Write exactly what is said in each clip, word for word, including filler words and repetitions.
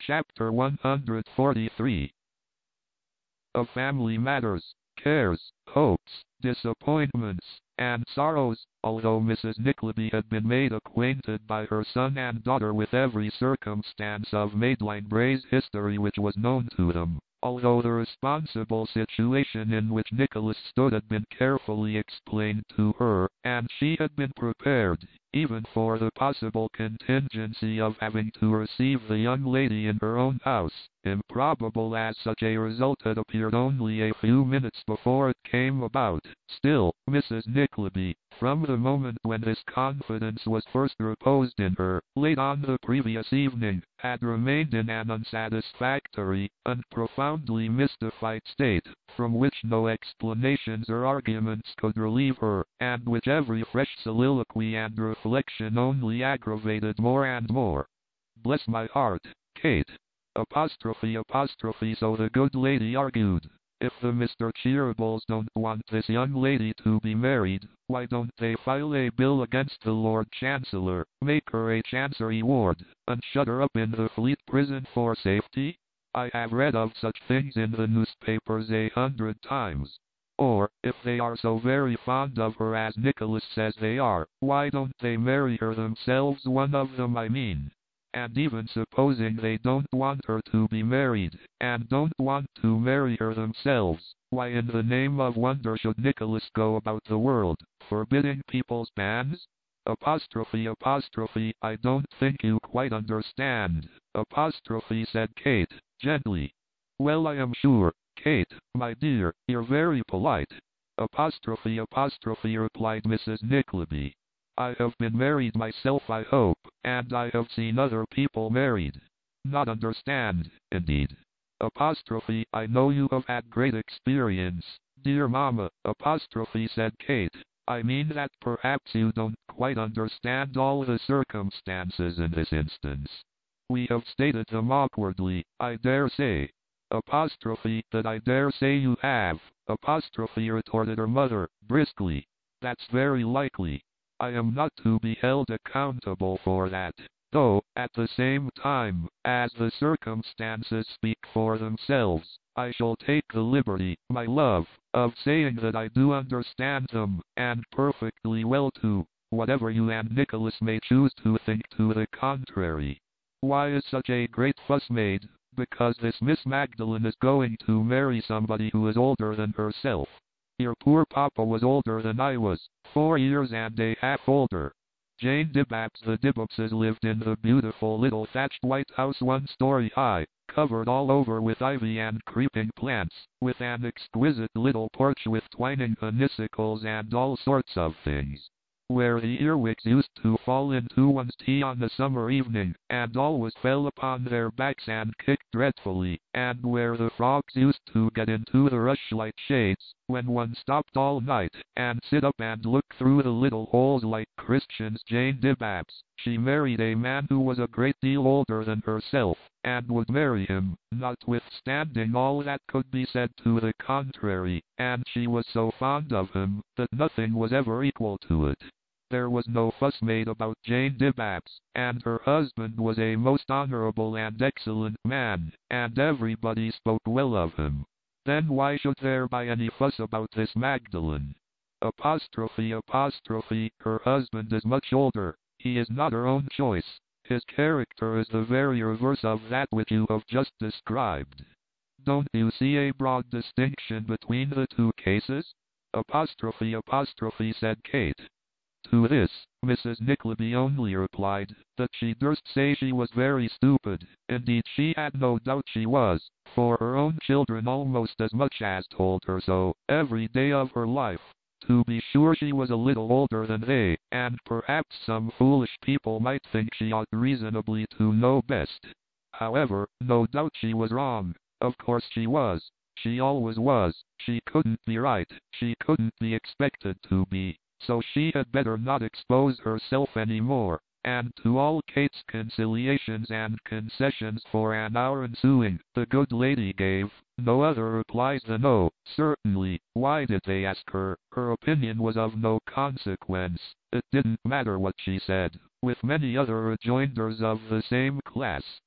Chapter one hundred forty-three. Of family matters, cares, hopes, disappointments, and sorrows. Although Missus Nickleby had been made acquainted by her son and daughter with every circumstance of Madeline Bray's history which was known to them, although the responsible situation in which Nicholas stood had been carefully explained to her, and she had been prepared, even for the possible contingency of having to receive the young lady in her own house, improbable as such a result had appeared only a few minutes before it came about, still, Missus Nickleby, from the moment when this confidence was first reposed in her, late on the previous evening, had remained in an unsatisfactory, and profoundly mystified state, from which no explanations or arguments could relieve her, and which every fresh soliloquy and reflection only aggravated more and more. Bless my heart, Kate! Apostrophe apostrophe so the good lady argued. If the Mister Cheerables don't want this young lady to be married, why don't they file a bill against the Lord Chancellor, make her a Chancery ward, and shut her up in the Fleet Prison for safety? I have read of such things in the newspapers a hundred times. Or, if they are so very fond of her as Nicholas says they are, why don't they marry her themselves, one of them I mean? And even supposing they don't want her to be married, and don't want to marry her themselves, why in the name of wonder should Nicholas go about the world, forbidding people's banns? Apostrophe apostrophe I don't think you quite understand, apostrophe said Kate, gently. Well, I am sure, Kate, my dear, you're very polite. Apostrophe apostrophe replied Missus Nickleby. I have been married myself, I hope, and I have seen other people married. Not understand, indeed. Apostrophe I know you have had great experience, dear mamma, apostrophe said Kate. I mean that perhaps you don't quite understand all the circumstances in this instance. We have stated them awkwardly, I dare say. Apostrophe that I dare say you have, apostrophe retorted her mother, briskly. That's very likely. I am not to be held accountable for that, though, at the same time, as the circumstances speak for themselves, I shall take the liberty, my love, of saying that I do understand them, and perfectly well too, whatever you and Nicholas may choose to think to the contrary. Why is such a great fuss made? Because this Miss Magdalen is going to marry somebody who is older than herself. Your poor papa was older than I was, four years and a half older. Jane Dibabs the Dibabses lived in the beautiful little thatched white house one story high, covered all over with ivy and creeping plants, with an exquisite little porch with twining honeysuckles and all sorts of things, where the earwigs used to fall into one's tea on a summer evening, and always fell upon their backs and kicked dreadfully, and where the frogs used to get into the rushlight shades, when one stopped all night, and sit up and look through the little holes like Christians. Jane Dibabs, she married a man who was a great deal older than herself, and would marry him, notwithstanding all that could be said to the contrary, and she was so fond of him, that nothing was ever equal to it. There was no fuss made about Jane Dibabs, and her husband was a most honorable and excellent man, and everybody spoke well of him. Then why should there be any fuss about this Magdalen? Apostrophe apostrophe her husband is much older, he is not her own choice. His character is the very reverse of that which you have just described. Don't you see a broad distinction between the two cases? Apostrophe apostrophe said Kate. To this, Missus Nickleby only replied, that she durst say she was very stupid. Indeed she had no doubt she was, for her own children almost as much as told her so, every day of her life. To be sure she was a little older than they, and perhaps some foolish people might think she ought reasonably to know best. However, no doubt she was wrong. Of course she was. She always was. She couldn't be right. She couldn't be expected to be. So she had better not expose herself any more. And to all Kate's conciliations and concessions for an hour ensuing, the good lady gave no other replies than no, certainly. Why did they ask her? Her opinion was of no consequence. It didn't matter what she said, with many other rejoinders of the same class.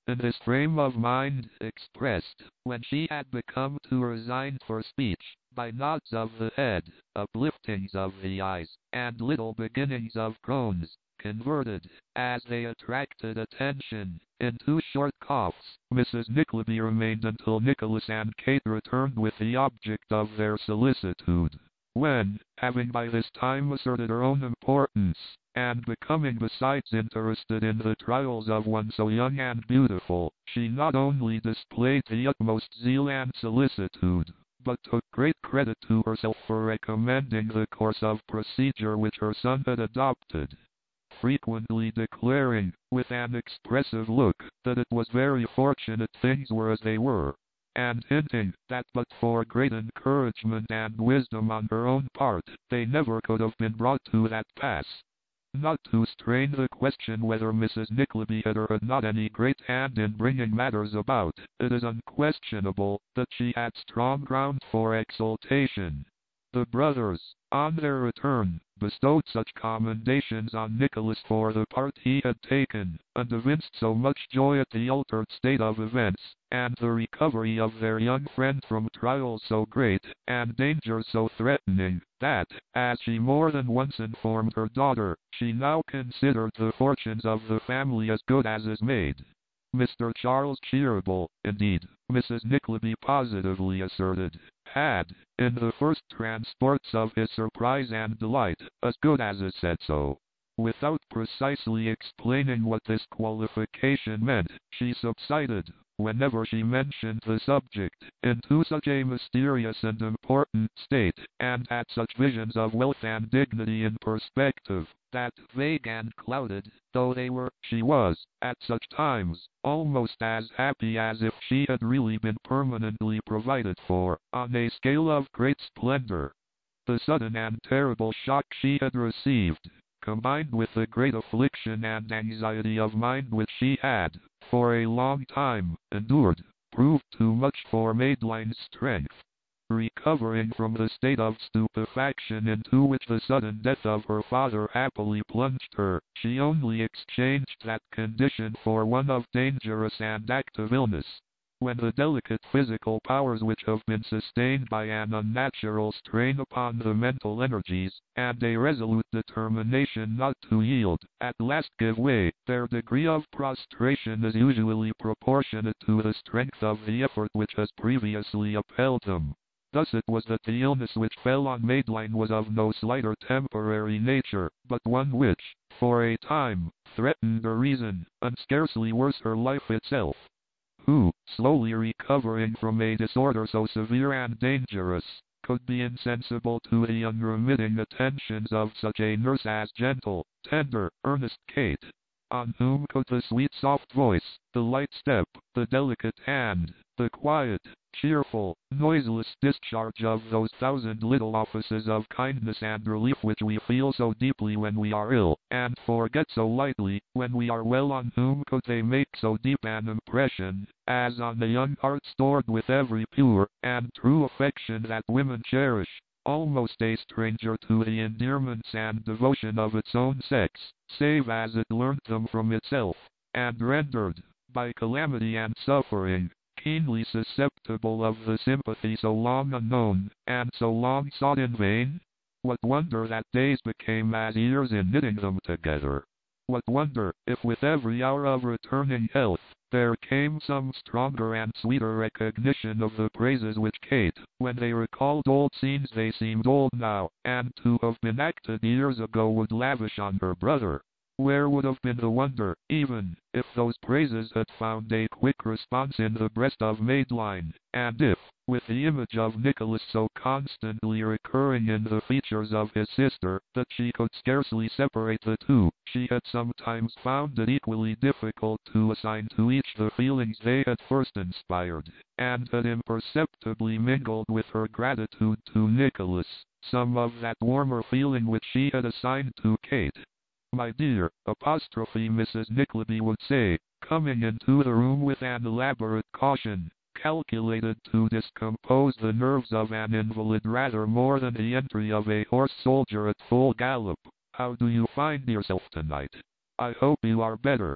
in this frame of mind, expressed, when she had become too resigned for speech, by nods of the head, upliftings of the eyes, and little beginnings of groans, converted, as they attracted attention, into short coughs. Missus Nickleby remained until Nicholas and Kate returned with the object of their solicitude, when, having by this time asserted her own importance, and becoming besides interested in the trials of one so young and beautiful, she not only displayed the utmost zeal and solicitude, but took great credit to herself for recommending the course of procedure which her son had adopted, frequently declaring, with an expressive look, that it was very fortunate things were as they were, and hinting that but for great encouragement and wisdom on her own part, they never could have been brought to that pass. Not to strain the question whether Missus Nickleby had or had not any great hand in bringing matters about, it is unquestionable that she had strong ground for exultation. The brothers, on their return, bestowed such commendations on Nicholas for the part he had taken, and evinced so much joy at the altered state of events, and the recovery of their young friend from trials so great, and dangers so threatening, that, as she more than once informed her daughter, she now considered the fortunes of the family as good as is made. Mister Charles Cheeryble, indeed, Missus Nickleby positively asserted, had, in the first transports of his surprise and delight, as good as is said so. Without precisely explaining what this qualification meant, she subsided, whenever she mentioned the subject, into such a mysterious and important state, and had such visions of wealth and dignity in perspective, that, vague and clouded though they were, she was, at such times, almost as happy as if she had really been permanently provided for, on a scale of great splendor. The sudden and terrible shock she had received, combined with the great affliction and anxiety of mind which she had, for a long time, endured, proved too much for Madeline's strength. Recovering from the state of stupefaction into which the sudden death of her father happily plunged her, she only exchanged that condition for one of dangerous and active illness, when the delicate physical powers which have been sustained by an unnatural strain upon the mental energies, and a resolute determination not to yield, at last give way, their degree of prostration is usually proportionate to the strength of the effort which has previously upheld them. Thus it was that the illness which fell on Madeline was of no slight or temporary nature, but one which, for a time, threatened her reason, and scarcely worse her life itself. Who, slowly recovering from a disorder so severe and dangerous, could be insensible to the unremitting attentions of such a nurse as gentle, tender, earnest Kate? On whom could the sweet soft voice, the light step, the delicate hand, the quiet, cheerful, noiseless discharge of those thousand little offices of kindness and relief which we feel so deeply when we are ill, and forget so lightly when we are well, on whom could they make so deep an impression, as on the young heart stored with every pure and true affection that women cherish, almost a stranger to the endearments and devotion of its own sex, save as it learnt them from itself, and rendered, by calamity and suffering, keenly susceptible of the sympathy so long unknown, and so long sought in vain? What wonder that days became as years in knitting them together? What wonder, if with every hour of returning health, there came some stronger and sweeter recognition of the praises which Kate, when they recalled old scenes they seemed old now, and to have been acted years ago, would lavish on her brother? Where would have been the wonder, even, if those praises had found a quick response in the breast of Madeline, and if, with the image of Nicholas so constantly recurring in the features of his sister, that she could scarcely separate the two, she had sometimes found it equally difficult to assign to each the feelings they had first inspired, and had imperceptibly mingled with her gratitude to Nicholas some of that warmer feeling which she had assigned to Kate. "My dear," apostrophe Missus Nickleby would say, coming into the room with an elaborate caution, calculated to discompose the nerves of an invalid rather more than the entry of a horse soldier at full gallop. "How do you find yourself tonight? I hope you are better."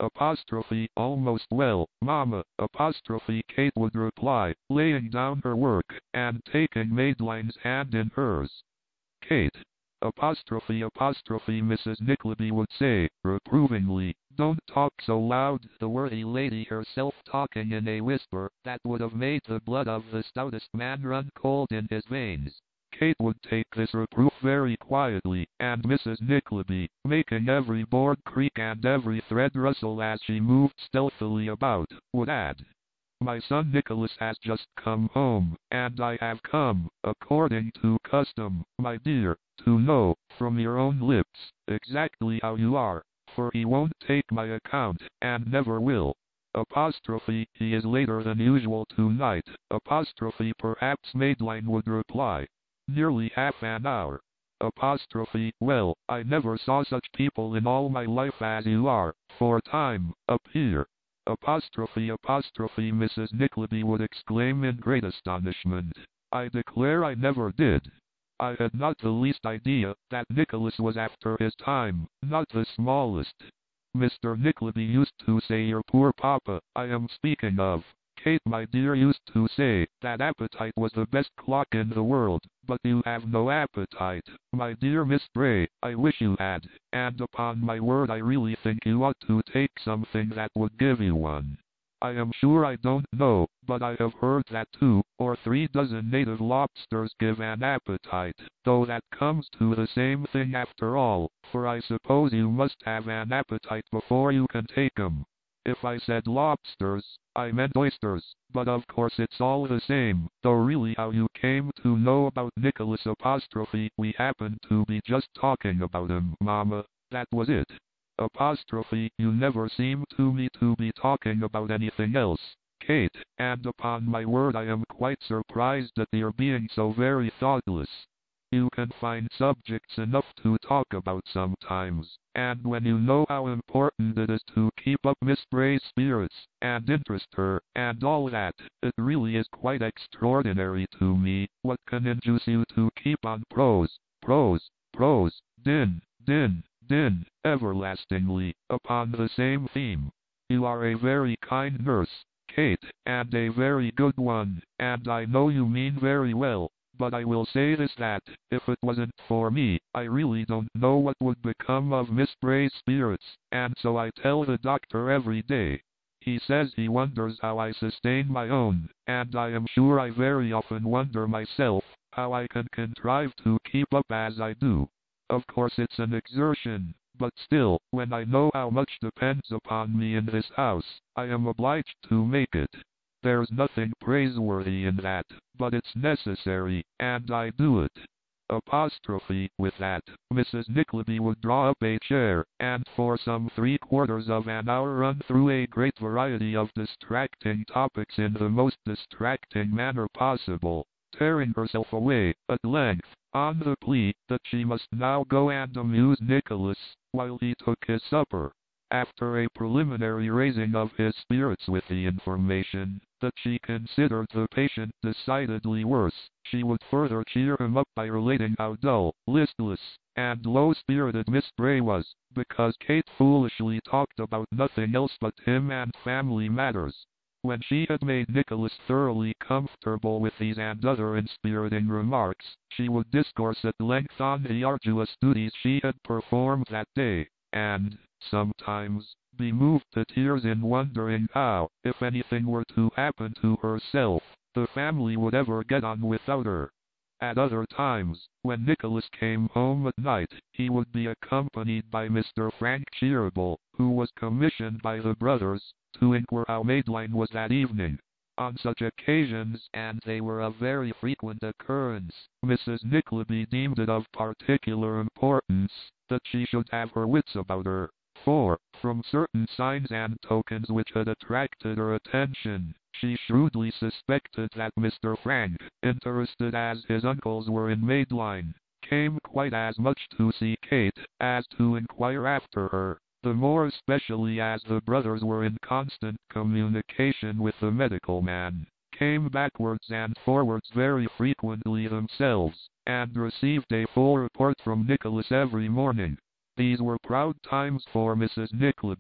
apostrophe, almost well, Mama, apostrophe, Kate would reply, laying down her work, and taking Madeline's hand in hers. Kate, apostrophe, apostrophe, Missus Nickleby would say, reprovingly, don't talk so loud, the worthy lady herself talking in a whisper that would have made the blood of the stoutest man run cold in his veins. Kate would take this reproof very quietly, and Missus Nickleby, making every board creak and every thread rustle as she moved stealthily about, would add, my son Nicholas has just come home, and I have come, according to custom, my dear, to know, from your own lips, exactly how you are, for he won't take my account, and never will. Apostrophe, he is later than usual tonight, apostrophe, perhaps Madeline would reply. Nearly half an hour. Apostrophe, well, I never saw such people in all my life as you are, for time, up here. Apostrophe, apostrophe, Missus Nickleby would exclaim in great astonishment. I declare I never did. I had not the least idea that Nicholas was after his time, not the smallest. Mister Nickleby used to say your poor papa, I am speaking of. Kate, my dear, used to say that appetite was the best clock in the world, but you have no appetite. My dear Miss Bray, I wish you had, and upon my word I really think you ought to take something that would give you one. I am sure I don't know, but I have heard that two or three dozen native lobsters give an appetite, though that comes to the same thing after all, for I suppose you must have an appetite before you can take 'em. If I said lobsters, I meant oysters, but of course it's all the same, though really how you came to know about Nicholas apostrophe, we happened to be just talking about him, Mama, that was it. Apostrophe, you never seem to me to be talking about anything else, Kate, and upon my word I am quite surprised at your being so very thoughtless. You can find subjects enough to talk about sometimes, and when you know how important it is to keep up Miss Bray's spirits, and interest her, and all that, it really is quite extraordinary to me what can induce you to keep on prose, prose, prose, din, din, din, everlastingly, upon the same theme. You are a very kind nurse, Kate, and a very good one, and I know you mean very well. But I will say this, that, if it wasn't for me, I really don't know what would become of Miss Bray's spirits, and so I tell the doctor every day. He says he wonders how I sustain my own, and I am sure I very often wonder myself, how I can contrive to keep up as I do. Of course it's an exertion, but still, when I know how much depends upon me in this house, I am obliged to make it. There's nothing praiseworthy in that, but it's necessary, and I do it. Apostrophe, with that, Missus Nickleby would draw up a chair, and for some three quarters of an hour run through a great variety of distracting topics in the most distracting manner possible, tearing herself away, at length, on the plea that she must now go and amuse Nicholas, while he took his supper. After a preliminary raising of his spirits with the information that she considered the patient decidedly worse, she would further cheer him up by relating how dull, listless, and low-spirited Miss Bray was, because Kate foolishly talked about nothing else but him and family matters. When she had made Nicholas thoroughly comfortable with these and other inspiriting remarks, she would discourse at length on the arduous duties she had performed that day, and, sometimes, be moved to tears in wondering how, if anything were to happen to herself, the family would ever get on without her. At other times, when Nicholas came home at night, he would be accompanied by Mister Frank Cheeryble, who was commissioned by the brothers to inquire how Madeline was that evening. On such occasions, and they were of very frequent occurrence, Missus Nickleby deemed it of particular importance that she should have her wits about her, for, from certain signs and tokens which had attracted her attention, she shrewdly suspected that Mister Frank, interested as his uncles were in Madeline, came quite as much to see Kate as to inquire after her, the more especially as the brothers were in constant communication with the medical man, came backwards and forwards very frequently themselves, and received a full report from Nicholas every morning. These were proud times for Missus Nickleby.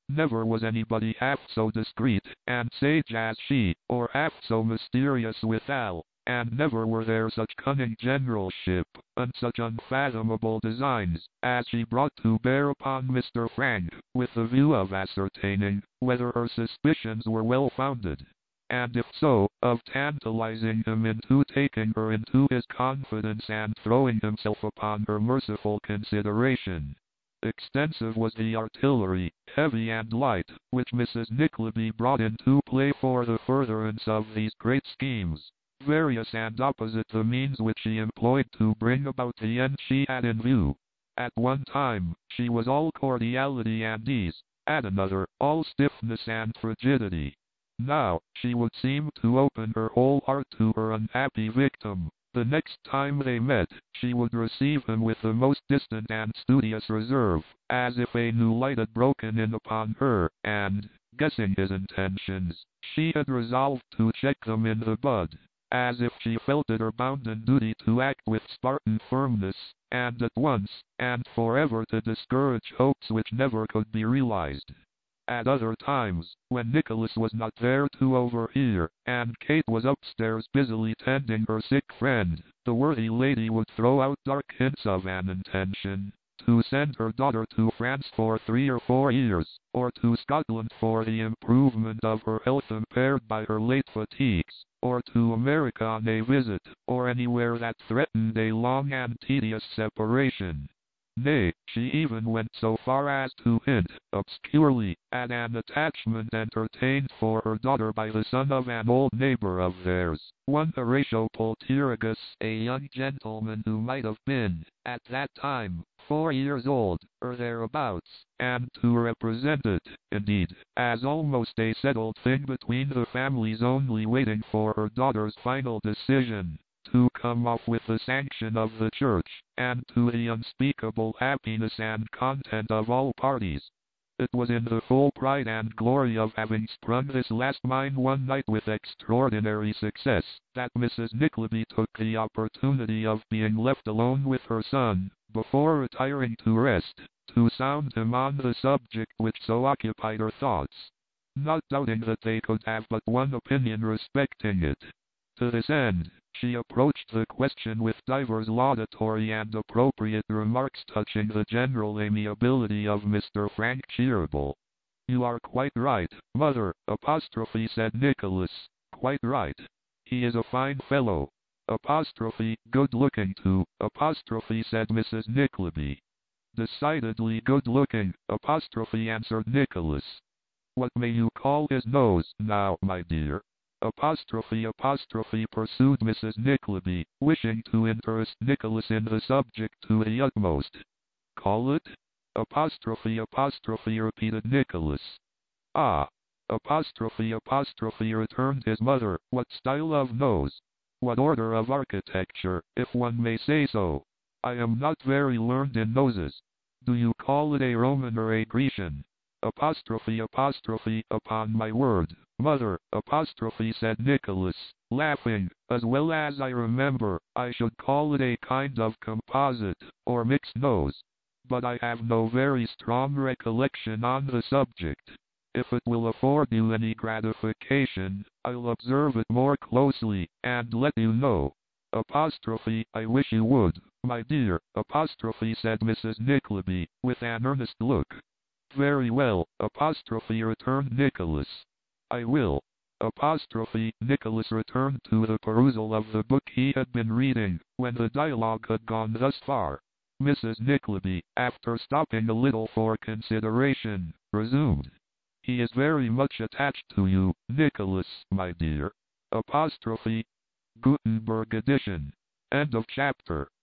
Never was anybody half so discreet and sage as she, or half so mysterious withal, and never were there such cunning generalship, and such unfathomable designs, as she brought to bear upon Mister Frank, with the view of ascertaining whether her suspicions were well founded, and if so, of tantalizing him into taking her into his confidence and throwing himself upon her merciful consideration. Extensive was the artillery, heavy and light, which Missus Nickleby brought into play for the furtherance of these great schemes. Various and opposite the means which she employed to bring about the end she had in view. At one time, she was all cordiality and ease, at another, all stiffness and frigidity. Now, she would seem to open her whole heart to her unhappy victim. The next time they met, she would receive him with the most distant and studious reserve, as if a new light had broken in upon her, and, guessing his intentions, she had resolved to check them in the bud, as if she felt it her bounden duty to act with Spartan firmness, and at once, and forever to discourage hopes which never could be realized. At other times, when Nicholas was not there to overhear, and Kate was upstairs busily tending her sick friend, the worthy lady would throw out dark hints of an intention to send her daughter to France for three or four years, or to Scotland for the improvement of her health impaired by her late fatigues, or to America on a visit, or anywhere that threatened a long and tedious separation. Nay, she even went so far as to hint, obscurely, at an attachment entertained for her daughter by the son of an old neighbor of theirs, one Horatio Poltergus, a young gentleman who might have been, at that time, four years old, or thereabouts, and to represent it, indeed, as almost a settled thing between the families only waiting for her daughter's final decision, to come off with the sanction of the church, and to the unspeakable happiness and content of all parties. It was in the full pride and glory of having sprung this last mine one night with extraordinary success, that Missus Nickleby took the opportunity of being left alone with her son, before retiring to rest, to sound him on the subject which so occupied her thoughts, not doubting that they could have but one opinion respecting it. To this end, she approached the question with divers laudatory and appropriate remarks touching the general amiability of Mister Frank Cheeryble. "You are quite right, mother," apostrophe said Nicholas. "Quite right. He is a fine fellow." Apostrophe, good-looking too, apostrophe said Missus Nickleby. "Decidedly good-looking," apostrophe answered Nicholas. "What may you call his nose, now, my dear?" Apostrophe apostrophe pursued Missus Nickleby, wishing to interest Nicholas in the subject to the utmost. "Call it?" Apostrophe apostrophe repeated Nicholas. "Ah!" Apostrophe apostrophe returned his mother. "What style of nose? What order of architecture, if one may say so? I am not very learned in noses. Do you call it a Roman or a Grecian?" Apostrophe apostrophe upon my word, mother, apostrophe said Nicholas, laughing, as well as I remember, I should call it a kind of composite, or mixed nose. But I have no very strong recollection on the subject. If it will afford you any gratification, I'll observe it more closely, and let you know. Apostrophe, I wish you would, my dear, apostrophe said Missus Nickleby, with an earnest look. "Very well," apostrophe returned Nicholas. "I will." Apostrophe Nicholas returned to the perusal of the book he had been reading, when the dialogue had gone thus far. Missus Nickleby, after stopping a little for consideration, resumed. "He is very much attached to you, Nicholas, my dear." Apostrophe Gutenberg edition. End of chapter.